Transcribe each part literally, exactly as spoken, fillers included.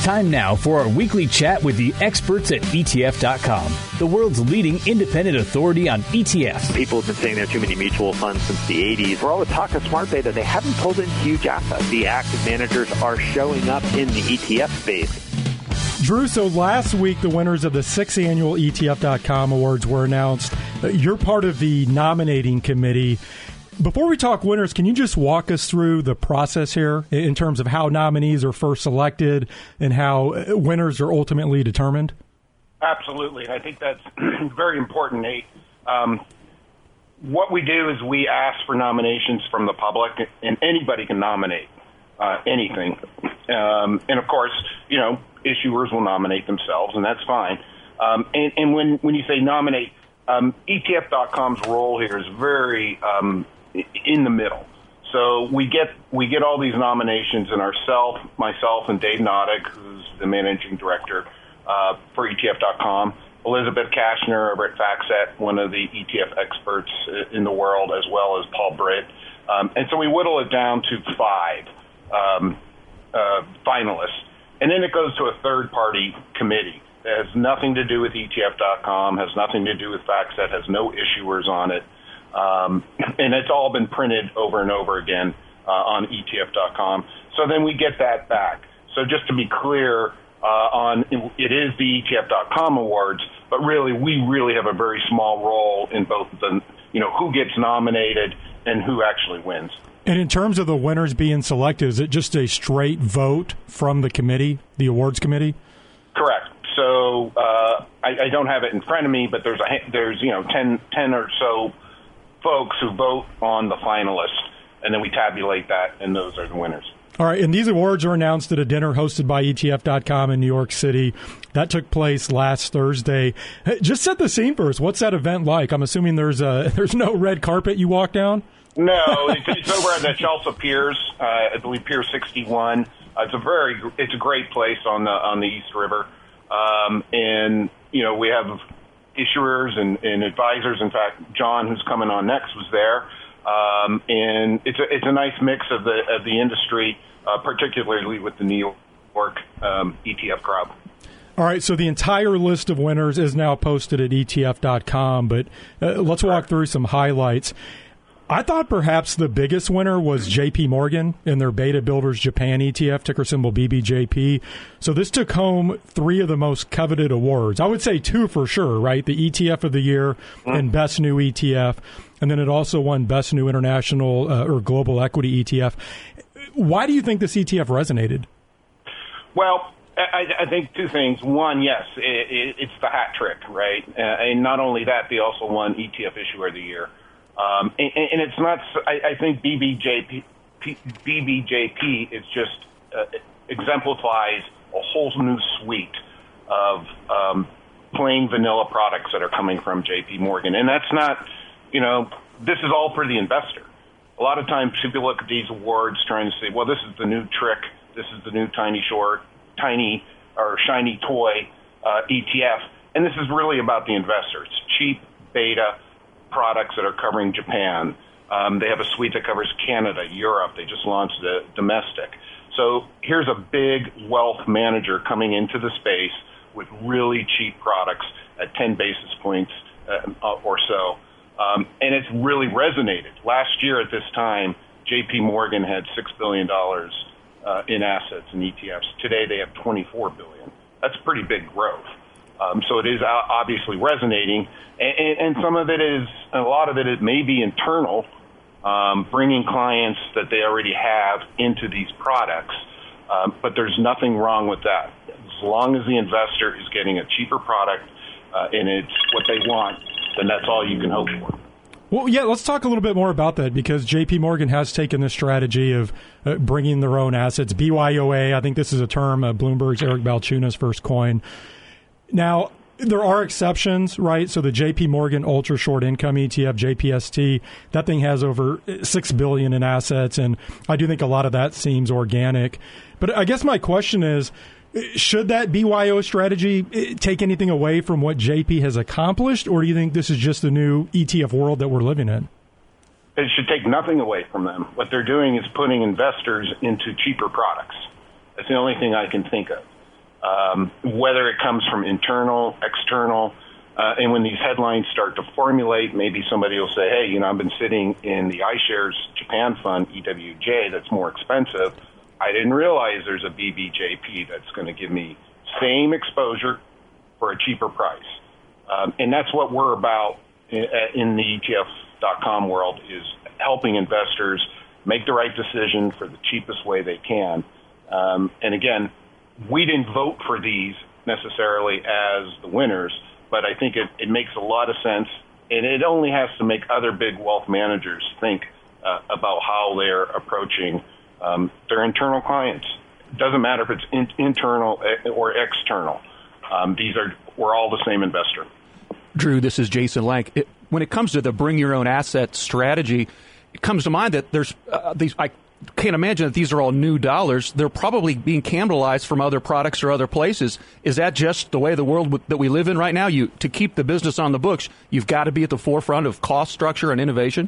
Time now for our weekly chat with the experts at E T F dot com, the world's leading independent authority on E T Fs. People have been saying there are too many mutual funds since the eighties. For all the talk of smart beta, they haven't pulled in huge assets. The active managers are showing up in the E T F space. Drew, so last week the winners of the sixth annual E T F dot com awards were announced. You're part of the nominating committee. Before we talk winners, can you just walk us through the process here in terms of how nominees are first selected and how winners are ultimately determined? Absolutely. I think that's very important, Nate. Um, what we do is we ask for nominations from the public, and anybody can nominate uh, anything. Um, and, of course, you know, issuers will nominate themselves, and that's fine. Um, and, and when, when you say nominate, um, E T F dot com's role here is very um, in the middle. So we get we get all these nominations, and ourself, myself, and Dave Noddick, who's the managing director uh, for E T F dot com, Elizabeth Kashner over at FactSet, one of the E T F experts in the world, as well as Paul Britt. Um, and so we whittle it down to five um, uh, finalists. And then it goes to a third-party committee. It has nothing to do with E T F dot com, has nothing to do with FactSet, has no issuers on it. Um, and it's all been printed over and over again uh, on E T F dot com. So then we get that back. So just to be clear, uh, on it is the E T F dot com awards, but really we really have a very small role in both the, you know, who gets nominated and who actually wins. And in terms of the winners being selected, is it just a straight vote from the committee, the awards committee? Correct. So uh, I, I don't have it in front of me, but there's a, there's you know ten, ten or so folks who vote on the finalists, and then we tabulate that, and those are the winners. All right, and these awards are announced at a dinner hosted by E T F dot com in New York City. That took place last Thursday. Just set the scene for us. What's that event like? I'm assuming there's a there's no red carpet you walk down? No, it's, it's over at the Chelsea Piers, uh, I believe Pier sixty-one. Uh, it's a very it's a great place on the on the East River, um, and you know we have issuers and, and advisors. In fact, John, who's coming on next, was there, um, and it's a it's a nice mix of the of the industry, uh, particularly with the New York um, E T F crowd. All right, so the entire list of winners is now posted at E T F dot com, but uh, let's walk through some highlights. I thought perhaps the biggest winner was J P Morgan in their Beta Builders Japan E T F, ticker symbol B B J P. So this took home three of the most coveted awards. I would say two for sure, right? The E T F of the year and Best New E T F. And then it also won Best New International uh, or Global Equity E T F. Why do you think this E T F resonated? Well, I, I think two things. One, yes, it, it, it's the hat trick, right? Uh, and not only that, they also won E T F Issuer of the Year. Um, and, and it's not, I, I think B B J P, B B J P is just uh, exemplifies a whole new suite of um, plain vanilla products that are coming from J P Morgan. And that's not, you know, this is all for the investor. A lot of times people look at these awards trying to say, well, this is the new trick, this is the new tiny short, tiny or shiny toy uh, E T F. And this is really about the investor. It's cheap, beta products that are covering Japan. Um, they have a suite that covers Canada, Europe. They just launched the domestic. So here's a big wealth manager coming into the space with really cheap products at ten basis points uh, or so. Um, and it's really resonated. Last year at this time, J P Morgan had six billion dollars uh, in assets in E T Fs. Today they have twenty-four billion dollars. That's pretty big growth. Um, so it is obviously resonating, and, and, and some of it is, a lot of it, it may be internal, um, bringing clients that they already have into these products, um, but there's nothing wrong with that. As long as the investor is getting a cheaper product uh, and it's what they want, then that's all you can hope for. Well, yeah, let's talk a little bit more about that, because J P Morgan has taken this strategy of uh, bringing their own assets. B Y O A, I think this is a term uh, Bloomberg's Eric Balchunas first coined. Now, there are exceptions, right? So the J P Morgan Ultra Short Income E T F, J P S T, that thing has over six billion dollars in assets, and I do think a lot of that seems organic. But I guess my question is, should that B Y O strategy take anything away from what J P has accomplished, or do you think this is just the new E T F world that we're living in? It should take nothing away from them. What they're doing is putting investors into cheaper products. That's the only thing I can think of. um, whether it comes from internal, external. Uh, and when these headlines start to formulate, maybe somebody will say, hey, you know, I've been sitting in the iShares Japan Fund, E W J, that's more expensive. I didn't realize there's a B B J P that's going to give me same exposure for a cheaper price. Um, and that's what we're about in, in the E T F dot com world, is helping investors make the right decision for the cheapest way they can. Um, and again, we didn't vote for these necessarily as the winners, but I think it, it makes a lot of sense, and it only has to make other big wealth managers think uh, about how they're approaching um, their internal clients. It doesn't matter if it's in, internal or external. Um, these are we're all the same investor. Drew, this is Jason Lank. It, when it comes to the bring your own asset strategy, it comes to mind that there's uh, these. I can't imagine that these are all new dollars. They're probably being cannibalized from other products or other places. Is that just the way the world w- that we live in right now? You to keep the business on the books, you've got to be at the forefront of cost structure and innovation.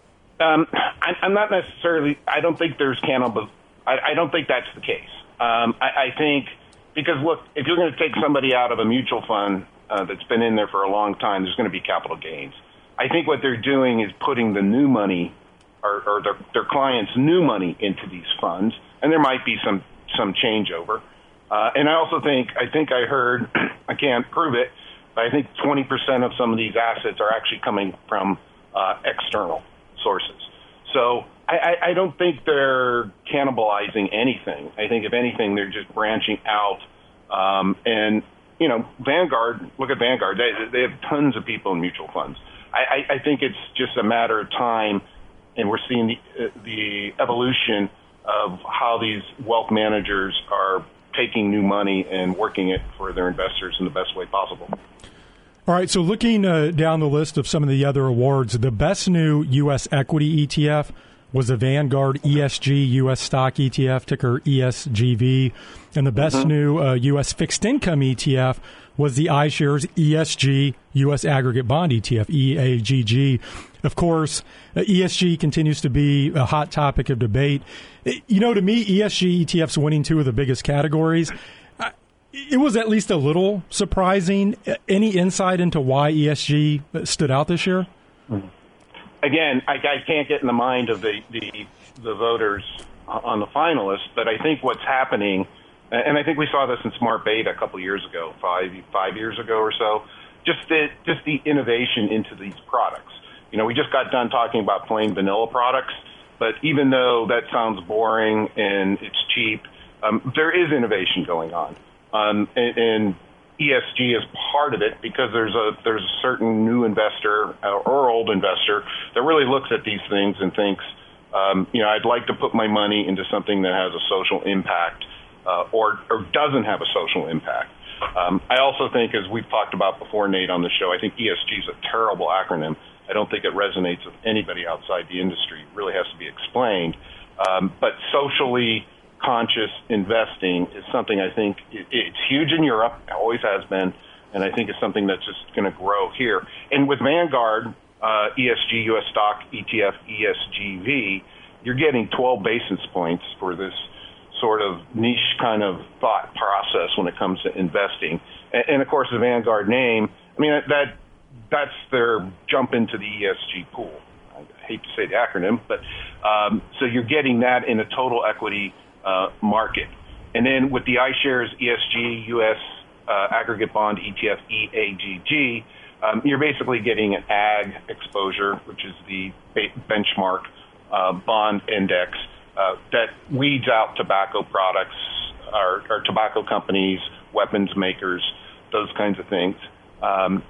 Um, I, I'm not necessarily. I don't think there's cannibal. I, I don't think that's the case. Um, I, I think because look, if you're going to take somebody out of a mutual fund uh, that's been in there for a long time, there's going to be capital gains. I think what they're doing is putting the new money or, or their, their clients' new money into these funds, and there might be some some changeover. Uh, and I also think I think I heard I can't prove it, but I think twenty percent of some of these assets are actually coming from uh, external sources. So I, I, I don't think they're cannibalizing anything. I think if anything, they're just branching out. Um, and you know, Vanguard. Look at Vanguard. They they have tons of people in mutual funds. I, I, I think it's just a matter of time. And we're seeing the, uh, the evolution of how these wealth managers are taking new money and working it for their investors in the best way possible. All right, so looking uh, down the list of some of the other awards, the best new U S equity E T F was the Vanguard E S G U S Stock E T F, ticker E S G V. And the best mm-hmm. new uh, U S Fixed Income E T F was the iShares E S G U S Aggregate Bond E T F, E A G G. Of course, uh, E S G continues to be a hot topic of debate. You know, to me, E S G E T Fs winning two of the biggest categories, uh, it was at least a little surprising. Any insight into why E S G stood out this year? Again, I, I can't get in the mind of the, the, the voters on the finalists, but I think what's happening, and I think we saw this in Smart Beta a couple of years ago, five five years ago or so, just the, just the innovation into these products. You know, we just got done talking about plain vanilla products, but even though that sounds boring and it's cheap, um, there is innovation going on. Um, and, and E S G is part of it because there's a there's a certain new investor or old investor that really looks at these things and thinks, um, you know, I'd like to put my money into something that has a social impact uh, or, or doesn't have a social impact. Um, I also think, as we've talked about before, Nate, on the show, I think E S G is a terrible acronym. I don't think it resonates with anybody outside the industry. It really has to be explained. Um, but socially conscious investing is something I think it, it's huge in Europe, always has been, and I think it's something that's just going to grow here. And with Vanguard, uh, E S G U S Stock E T F E S G V, you're getting twelve basis points for this sort of niche kind of thought process when it comes to investing. And, and of course, the Vanguard name, I mean, that that's their jump into the E S G pool. I hate to say the acronym, but um, so you're getting that in a total equity uh, market. And then with the iShares E S G U S uh, Aggregate Bond E T F E A G G, um, you're basically getting an ag exposure, which is the benchmark uh, bond index uh, that weeds out tobacco products or, or tobacco companies, weapons makers, those kinds of things. Um,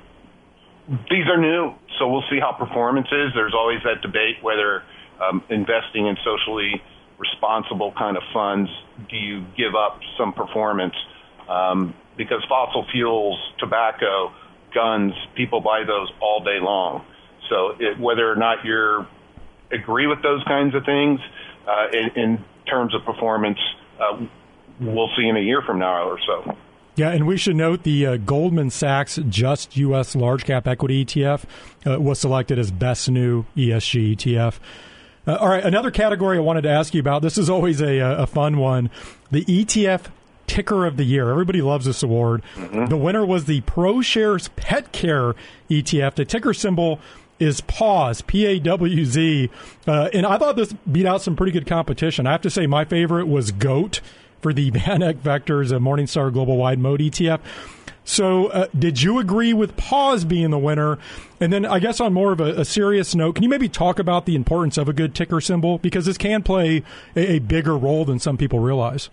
These are new, so we'll see how performance is. There's always that debate whether um, investing in socially responsible kind of funds, do you give up some performance? Um, because fossil fuels, tobacco, guns, people buy those all day long. So it, whether or not you agree with those kinds of things uh, in, in terms of performance, uh, we'll see in a year from now or so. Yeah, and we should note the uh, Goldman Sachs Just U S Large Cap Equity E T F uh, was selected as best new E S G E T F. Uh, all right, another category I wanted to ask you about. This is always a, a fun one. The E T F Ticker of the Year. Everybody loves this award. Mm-hmm. The winner was the ProShares Pet Care E T F. The ticker symbol is PAWS, P A W Z. Uh, and I thought this beat out some pretty good competition. I have to say my favorite was GOAT for the VanEck Vectors uh, Morningstar Global Wide Mode E T F. So uh, did you agree with PAWS being the winner? And then I guess on more of a, a serious note, can you maybe talk about the importance of a good ticker symbol? Because this can play a, a bigger role than some people realize.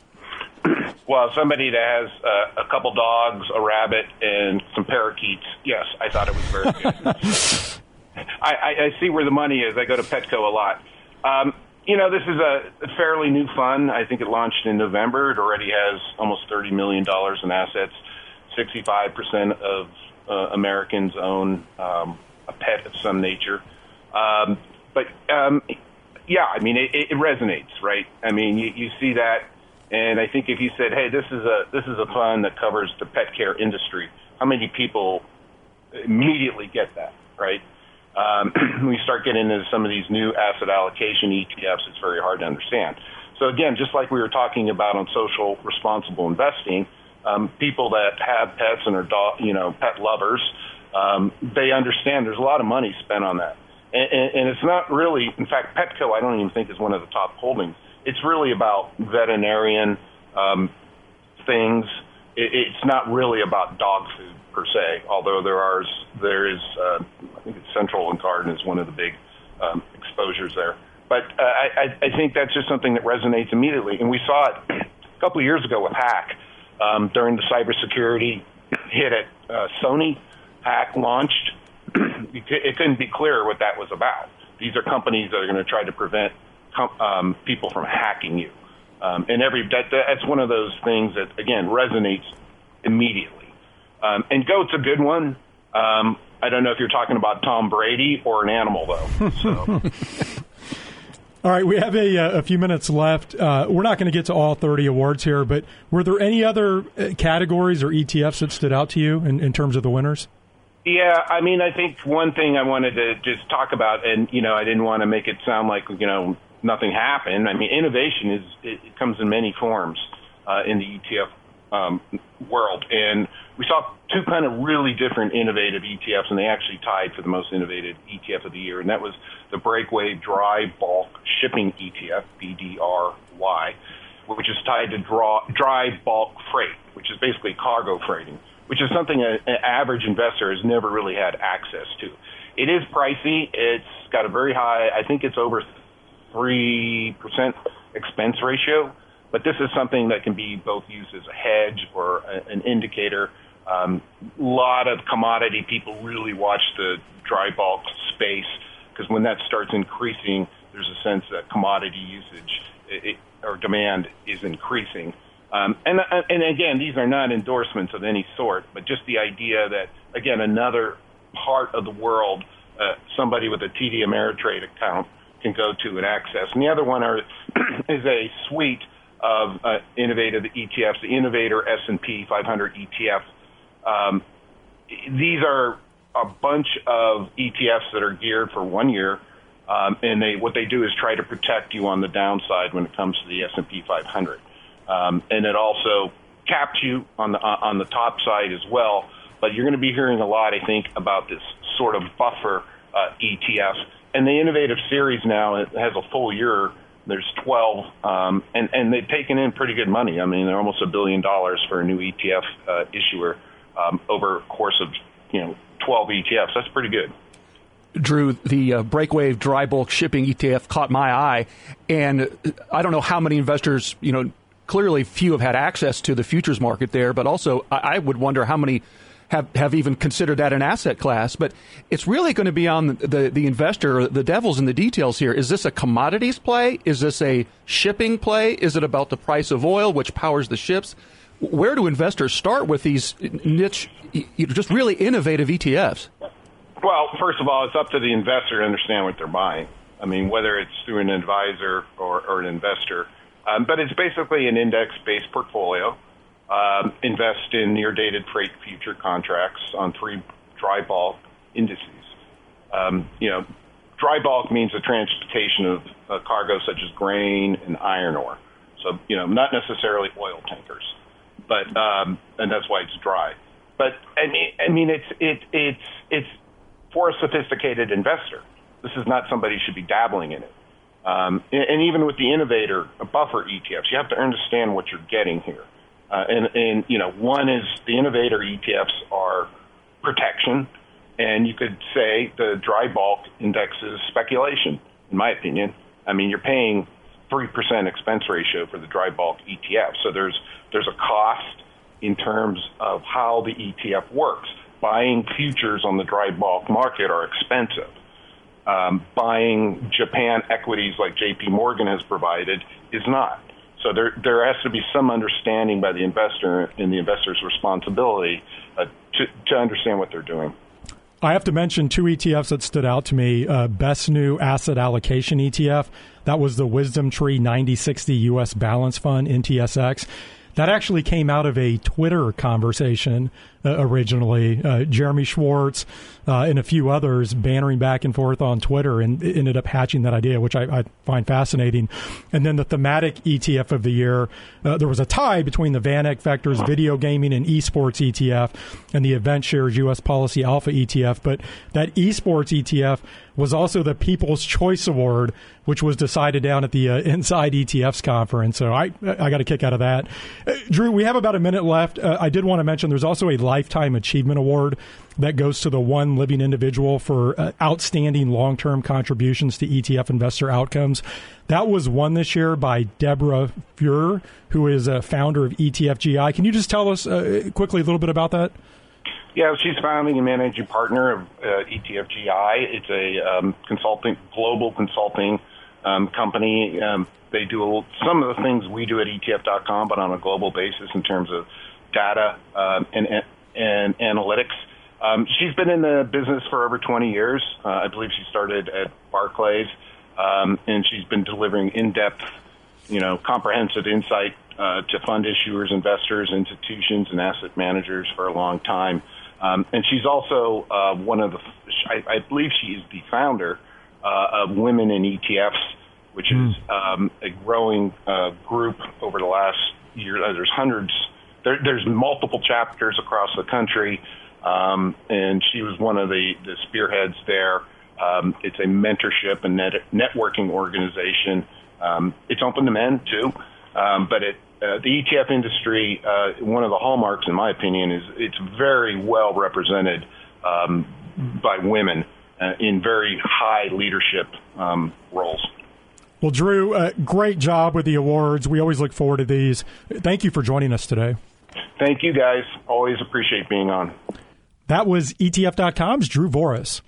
Well, somebody that has uh, a couple dogs, a rabbit, and some parakeets, yes, I thought it was very good. I, I, I see where the money is. I go to Petco a lot. Um, you know, this is a fairly new fund. I think it launched in November. It already has almost thirty million dollars in assets. sixty-five percent of uh, Americans own um, a pet of some nature. Um, but, um, yeah, I mean, it, it resonates, right? I mean, you, you see that. And I think if you said, "Hey, this is a this is a fund that covers the pet care industry," how many people immediately get that, right? Um, when you start getting into some of these new asset allocation E T Fs, it's very hard to understand. So again, just like we were talking about on social responsible investing, um, people that have pets and are dog, you know, pet lovers, um, they understand there's a lot of money spent on that, and, and, and it's not really. In fact, Petco, I don't even think is one of the top holdings. It's really about veterinarian um, things. It, it's not really about dog food per se, although there are there is uh, I think it's Central and Garden is one of the big um, exposures there. But uh, I, I think that's just something that resonates immediately, and we saw it a couple of years ago with Hack um, during the cybersecurity hit at uh, Sony. Hack launched. It couldn't be clearer what that was about. These are companies that are going to try to prevent Um, people from hacking you, um, and every that, that's one of those things that again resonates immediately. Um, and GOAT's a good one. Um, I don't know if you're talking about Tom Brady or an animal though. So. All right, we have a, a few minutes left. Uh, we're not going to get to all thirty awards here, but were there any other categories or E T Fs that stood out to you in, in terms of the winners? Yeah, I mean, I think one thing I wanted to just talk about, and you know, I didn't want to make it sound like you know. nothing happened. I mean, innovation is it, it comes in many forms uh, in the E T F um, world, and we saw two kind of really different innovative E T Fs, and they actually tied for the most innovative E T F of the year, and that was the Breakaway Dry Bulk Shipping E T F, B D R Y, which is tied to draw, dry bulk freight, which is basically cargo freighting, which is something an average investor has never really had access to. It is pricey. It's got a very high, I think it's over three percent expense ratio, but this is something that can be both used as a hedge or a, an indicator. A um, lot of commodity people really watch the dry bulk space because when that starts increasing, there's a sense that commodity usage it, it, or demand is increasing. Um, and, and again, these are not endorsements of any sort, but just the idea that, again, another part of the world, uh, somebody with a T D Ameritrade account can go to and access. And the other one are, is a suite of uh, innovative E T Fs, the Innovator S and P five hundred E T F. Um, these are a bunch of E T Fs that are geared for one year, um, and they what they do is try to protect you on the downside when it comes to the S and P five hundred. Um, and it also caps you on the on the top side as well. But you're going to be hearing a lot, I think, about this sort of buffer uh, E T F. And the Innovative Series now it has a full year. There's twelve, um, and, and they've taken in pretty good money. I mean, they're almost a billion dollars for a new E T F uh, issuer um, over a course of, you know, twelve E T Fs. That's pretty good. Drew, the uh, Breakaway Dry Bulk Shipping E T F caught my eye, and I don't know how many investors, you know, clearly few have had access to the futures market there, but also I, I would wonder how many have, have even considered that an asset class. But it's really going to be on the, the, the investor, the devil's in the details here. Is this a commodities play? Is this a shipping play? Is it about the price of oil, which powers the ships? Where do investors start with these niche, just really innovative E T Fs? Well, first of all, it's up to the investor to understand what they're buying. I mean, whether it's through an advisor or, or an investor. Um, but it's basically an index-based portfolio. Um, invest in near-dated freight future contracts on three dry bulk indices. Um, you know, dry bulk means the transportation of uh, cargo such as grain and iron ore. So, you know, not necessarily oil tankers, but um, and that's why it's dry. But I mean, I mean, it's it it's it's for a sophisticated investor. This is not somebody who should be dabbling in it. Um, and, and even with the innovator buffer E T Fs, you have to understand what you're getting here. Uh, and, and, you know, one is the innovator E T Fs are protection, and you could say the dry bulk index is speculation, in my opinion. I mean, you're paying three percent expense ratio for the dry bulk E T F. So there's there's a cost in terms of how the E T F works. Buying futures on the dry bulk market are expensive. Um, buying Japan equities like J P Morgan has provided is not. So there there has to be some understanding by the investor and the investor's responsibility uh, to, to understand what they're doing. I have to mention two E T Fs that stood out to me. Uh, Best New Asset Allocation E T F. That was the Wisdom Tree ninety sixty U S Balance Fund, N T S X. That actually came out of a Twitter conversation uh, originally. Uh, Jeremy Schwartz uh, and a few others bantering back and forth on Twitter, and it ended up hatching that idea, which I, I find fascinating. And then the thematic E T F of the year, uh, there was a tie between the VanEck Vectors Video Gaming and Esports E T F and the Event Shares U S Policy Alpha E T F. But that Esports E T F was also the People's Choice Award, which was decided down at the uh, Inside E T Fs conference. So I I got a kick out of that. Uh, Drew, we have about a minute left. Uh, I did want to mention there's also a Lifetime Achievement Award that goes to the one living individual for uh, outstanding long-term contributions to E T F investor outcomes. That was won this year by Deborah Fuhrer, who is a founder of E T F G I. Can you just tell us uh, quickly a little bit about that? Yeah, she's founding and managing partner of uh, E T F G I. It's a um, consulting, global consulting um, company. Um, they do a, some of the things we do at E T F dot com, but on a global basis in terms of data um, and, and analytics. Um, she's been in the business for over twenty years. Uh, I believe she started at Barclays, um, and she's been delivering in-depth, you know, comprehensive insight uh, to fund issuers, investors, institutions, and asset managers for a long time. Um, and she's also uh, one of the, I, I believe she is the founder uh, of Women in E T Fs, which mm. is um, a growing uh, group over the last year. Uh, there's hundreds, there, there's multiple chapters across the country, um, and she was one of the, the spearheads there. Um, it's a mentorship and net, networking organization. Um, it's open to men, too, um, but it Uh, the E T F industry, uh, one of the hallmarks, in my opinion, is it's very well represented um, by women uh, in very high leadership um, roles. Well, Drew, uh, great job with the awards. We always look forward to these. Thank you for joining us today. Thank you, guys. Always appreciate being on. That was E T F dot com's Drew Voris.